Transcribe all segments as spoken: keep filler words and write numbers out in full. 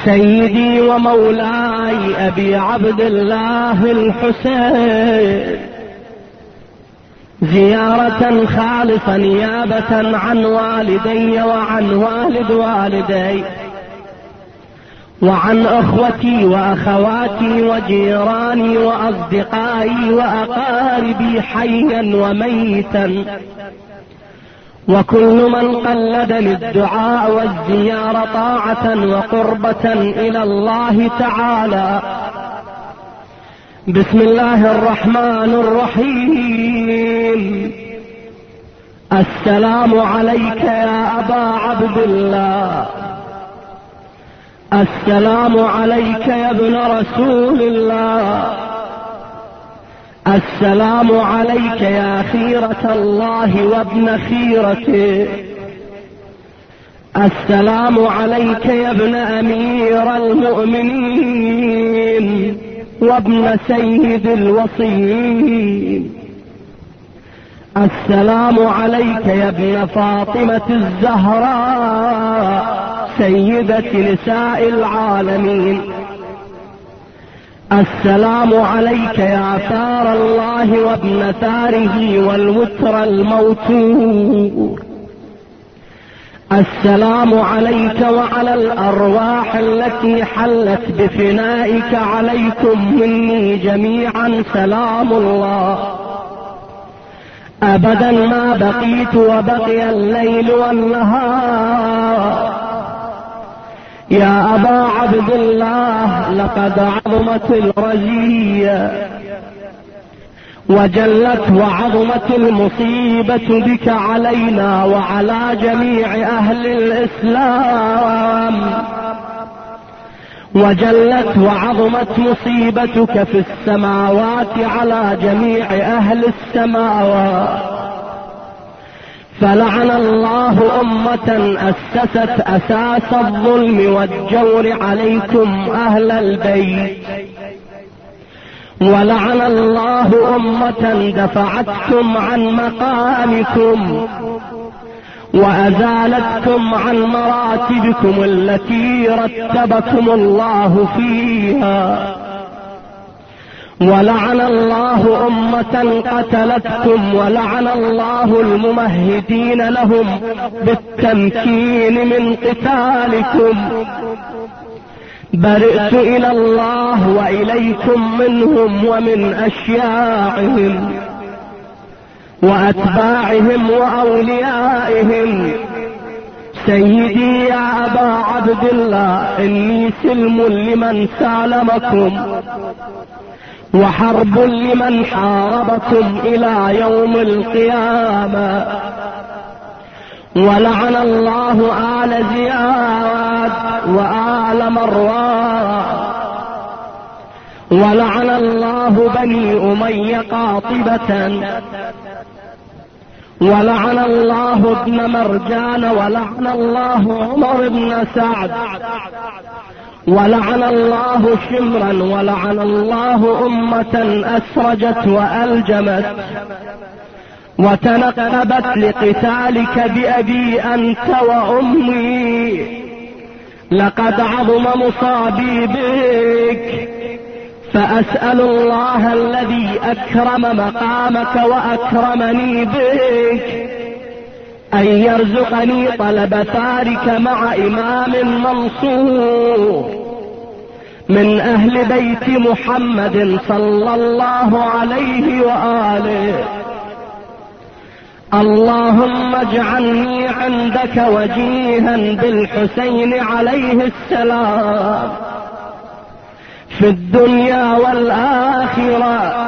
سيدي ومولاي أبي عبد الله الحسين زيارة خالصة نيابة عن والدي وعن والد والدي وعن أخوتي وأخواتي وجيراني وأصدقائي وأقاربي حيا وميتا، وكل من قلدني الدعاء والزيارة طاعة وقربة إلى الله تعالى. بسم الله الرحمن الرحيم. السلام عليك يا أبا عبد الله، السلام عليك يا ابن رسول الله، السلام عليك يا خيرة الله وابن خيرته، السلام عليك يا ابن أمير المؤمنين وابن سيد الوصيين، السلام عليك يا ابن فاطمة الزهراء سيدة نساء العالمين، السلام عليك يا ثار الله وابن ثاره والوتر الموتور، السلام عليك وعلى الأرواح التي حلت بفنائك، عليكم مني جميعا سلام الله أبدا ما بقيت وبقي الليل والنهار. يا أبا عبد الله لقد عظمت الرزية وجلت وعظمت المصيبة بك علينا وعلى جميع أهل الإسلام، وجلت وعظمت مصيبتك في السماوات على جميع أهل السماوات. فلعن الله أمة أسست أساس الظلم والجور عليكم أهل البيت، ولعن الله أمة دفعتكم عن مقامكم وأزالتكم عن مراتبكم التي رتبكم الله فيها، ولعن الله أمة قتلتكم، ولعن الله الممهدين لهم بالتمكين من قتالكم. برئت إلى الله وإليكم منهم ومن أشياعهم وأتباعهم وأوليائهم. سيدي يا أبا عبد الله إني سلم لمن سالمكم وحرب لمن حاربكم إلى يوم القيامة. ولعن الله آل زياد وآل مروان، ولعن الله بني أمية قاطبة، ولعن الله ابن مرجان، ولعن الله عمر بن سعد، ولعن الله شمرا، ولعن الله أمة أسرجت وألجمت وتنقبت لقتالك بأبي أنت وأمي. لقد عظم مصابي بك، فأسأل الله الذي أكرم مقامك وأكرمني بك أن يرزقني طلب ثارك مع إمام منصور من أهل بيت محمد صلى الله عليه وآله. اللهم اجعلني عندك وجيها بالحسين عليه السلام في الدنيا والآخرة.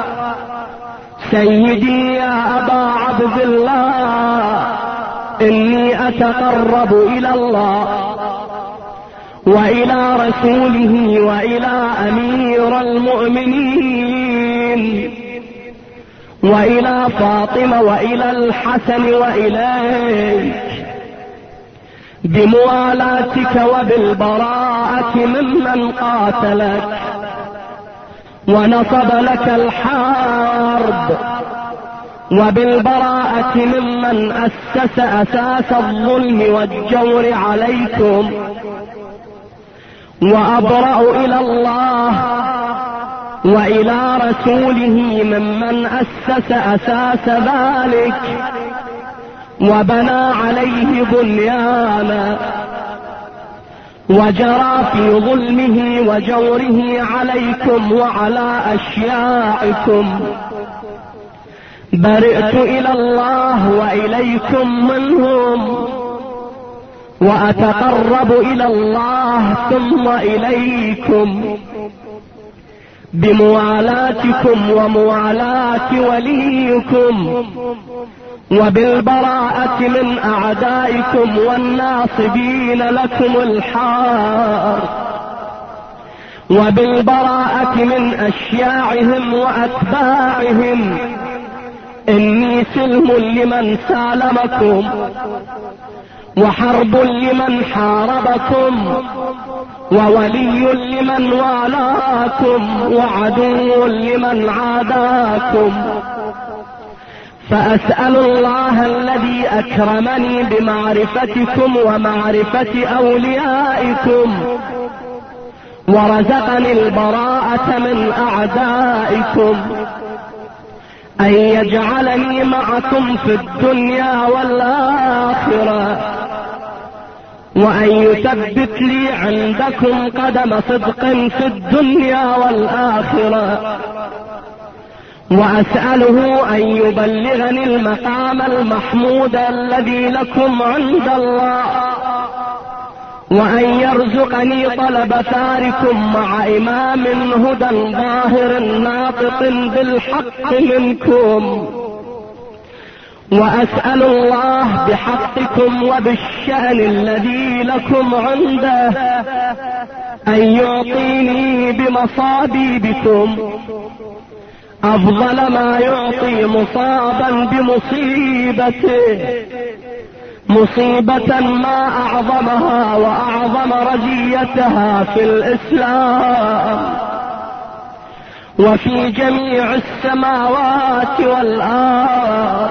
سيدي يا أبا عبد الله إني أتقرب إلى الله وإلى رسوله وإلى أمير المؤمنين وإلى فاطمة وإلى الحسن وإليك بموالاتك وبالبراءة ممن قاتلك ونصب لك الحرب، وبالبراءة ممن أسس أساس الظلم والجور عليكم، وأبرأ إلى الله وإلى رسوله ممن أسس أساس ذلك وبنى عليه بنيانا وجرى في ظلمه وجوره عليكم وعلى أشياعكم. برئت إلى الله وإليكم منهم، وأتقرب إلى الله ثم إليكم بموالاتكم وموالاة وليكم، وبالبراءة من أعدائكم والناصبين لكم الحار، وبالبراءة من أشياعهم وأتباعهم. إني سلم لمن سالمكم، وحرب لمن حاربكم، وولي لمن والاكم، وعدو لمن عاداكم. فأسأل الله الذي أكرمني بمعرفتكم ومعرفة أوليائكم ورزقني البراءة من أعدائكم أن يجعلني معكم في الدنيا والآخرة، وأن يثبت لي عندكم قدم صدق في الدنيا والآخرة، وأسأله أن يبلغني المقام المحمود الذي لكم عند الله، وأن يرزقني طلب ثاركم مع إمام هدى ظاهر ناطق بالحق منكم. وأسأل الله بحقكم وبالشأن الذي لكم عنده أن يعطيني بمصابيبكم أفضل ما يعطي مصابا بمصيبته، مصيبة ما أعظمها وأعظم رزيتها في الإسلام وفي جميع السماوات والأرض.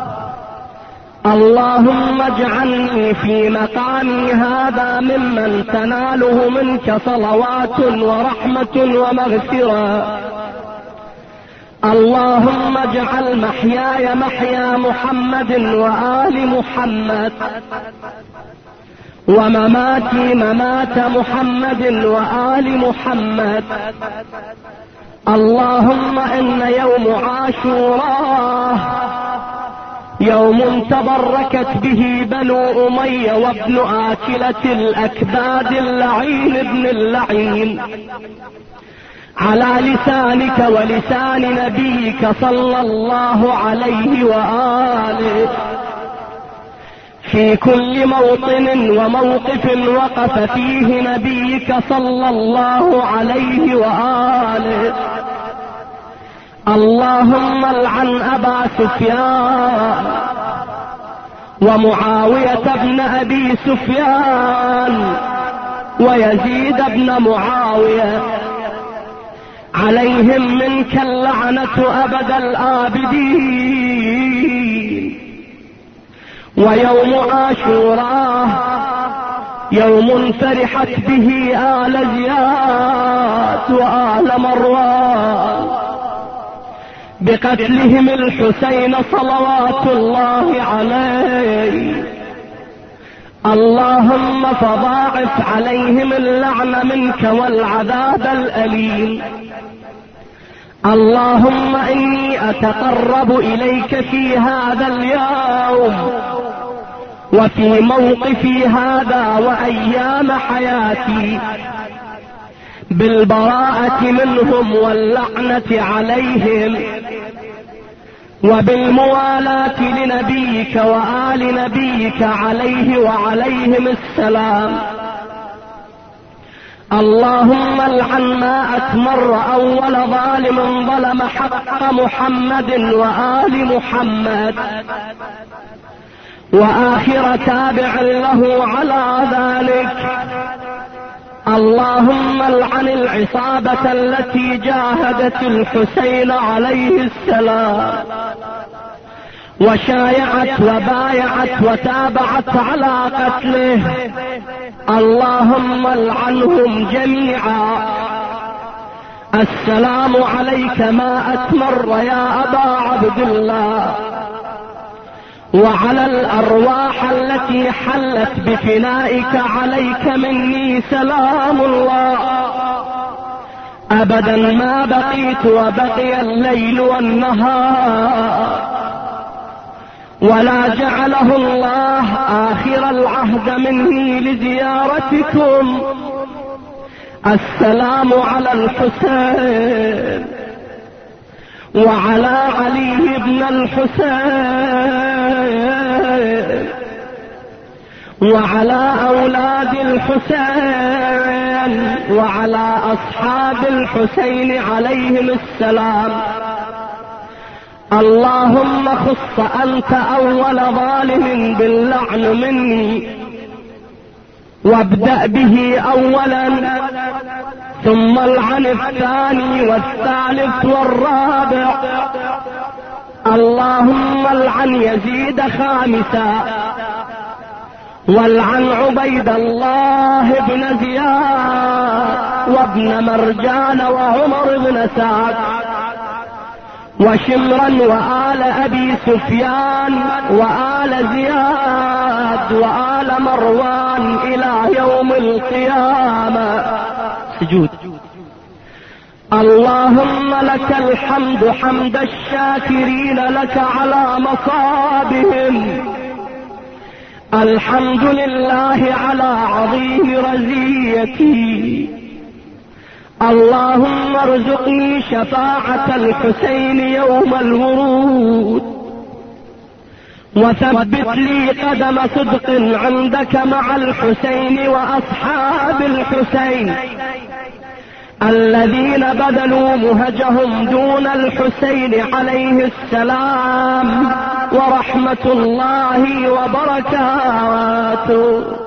اللهم اجعلني في مقامي هذا ممن تناله منك صلوات ورحمة ومغفرة. اللهم اجعل محياي محيا محمد وآل محمد، ومماتي ممات محمد وآل محمد. اللهم إن يوم عاشوراء يوم تبركت به بنو أمية وابن آكلة الأكباد اللعين ابن اللعين على لسانك ولسان نبيك صلى الله عليه وآله، في كل موطن وموقف وقف فيه نبيك صلى الله عليه وآله. اللهم العن أبا سفيان ومعاوية بن أبي سفيان ويزيد بن معاوية، عليهم منك اللعنة أبد الآبدين. ويوم عاشوراء يوم فرحت به آل زياد وآل مروان بقتلهم الحسين صلوات الله عليه. اللهم فضاعف عليهم اللعنة منك والعذاب الأليم. اللهم إني أتقرب إليك في هذا اليوم وفي موقفي هذا وأيام حياتي بالبراءة منهم واللعنة عليهم، وبالموالاة لنبيك وآل نبيك عليه وعليهم السلام. اللهم العن ما أتمر أول ظالم ظلم حق محمد وآل محمد، وآخر تابع له على ذلك. اللهم العن العصابة التي جاهدت الحسين عليه السلام وشايعت وبايعت وتابعت على قتله، اللهم العنهم جميعا. السلام عليك ما أتمر يا أبا عبد الله، وعلى الأرواح التي حلت بفنائك عليك مني سلام الله. أبدا ما بقيت وبقي الليل والنهار، ولا جعله الله آخر العهد مني لزيارتكم. السلام على الحسين وعلى علي بن الحسين وعلى أولاد الحسين وعلى أصحاب الحسين عليهم السلام. اللهم خص أنت أول ظالم باللعن مني، وابدأ به أولا، ثم العن الثاني والثالث والرابع. اللهم العن يزيد خامسا، والعن عبيد الله بن زياد وابن مرجان وعمر بن سعد وشمرا وآل أبي سفيان وآل زياد وآل مروان إلى يوم القيامة. سجود. اللهم لك الحمد حمد الشاكرين لك على مصابهم. الحمد لله على عظيم رزيتي. اللهم ارزقني شفاعة الحسين يوم الورود، وثبت لي قدم صدق عندك مع الحسين وأصحاب الحسين الذين بذلوا مهجهم دون الحسين عليه السلام ورحمة الله وبركاته.